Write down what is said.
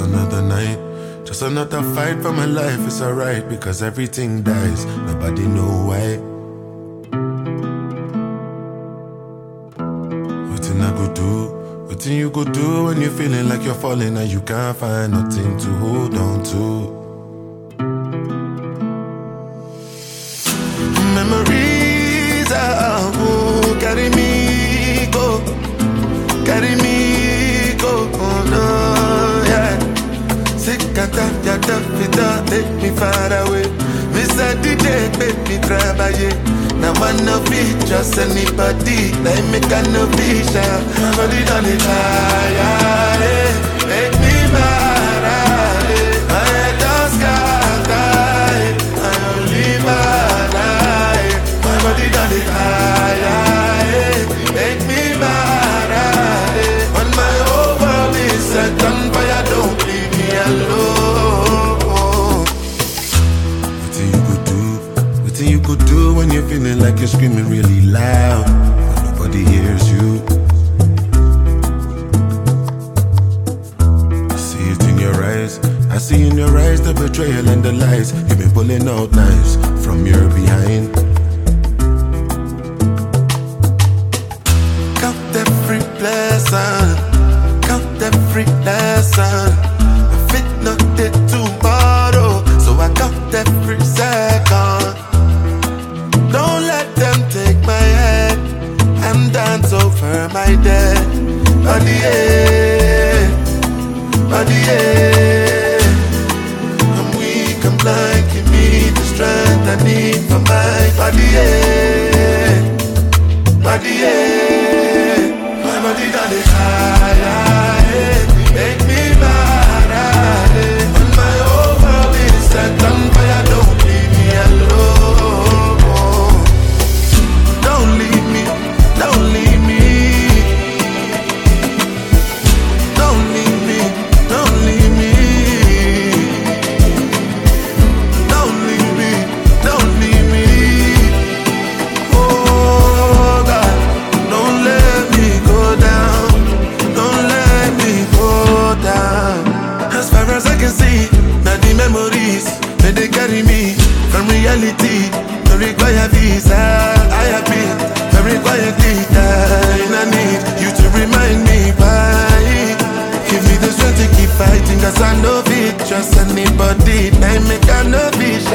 another night, just another fight for my life. It's alright because everything dies. Nobody know why. Nothing I go do, nothing you go do when you're feeling like you're falling and you can't find nothing to hold on to. Memories are who carry me go, carry me go, oh no, yeah. Sikata, yata, fita, take me far away. Mr. DJ, make me travailler. Now I no be just anybody, like me can no be shy. Body done it high, make me mad, my head does sky, I only mad, my body done it high, make me mad, when my whole world is set on fire, don't leave me alone. What you could do when you're feeling like you're screaming really loud, but nobody hears you. I see it in your eyes, I see in your eyes the betrayal and the lies. You've been pulling out knives from your behind. Count every blessing, count every lesson. I fit not dead tomorrow, so I count every second. Don't let them take my head and dance over my dead. Body, yeah, body, yeah. I'm weak, I'm blind, give me the strength I need for my body, yeah, body, yeah. My body done it high, make me mad, when my whole world is set on fire, don't leave me alone. Don't leave me, don't leave me. Don't leave me, don't leave me. Don't leave me, don't leave me. Oh God, don't let me go down. Don't let me go down. As far as I can see, now the memories that they carry me from reality. Don't require visa. I have been very quietly dying. I need you to remind me why. Give me the strength to keep fighting, cause I know it. Trust anybody, I make a no vision.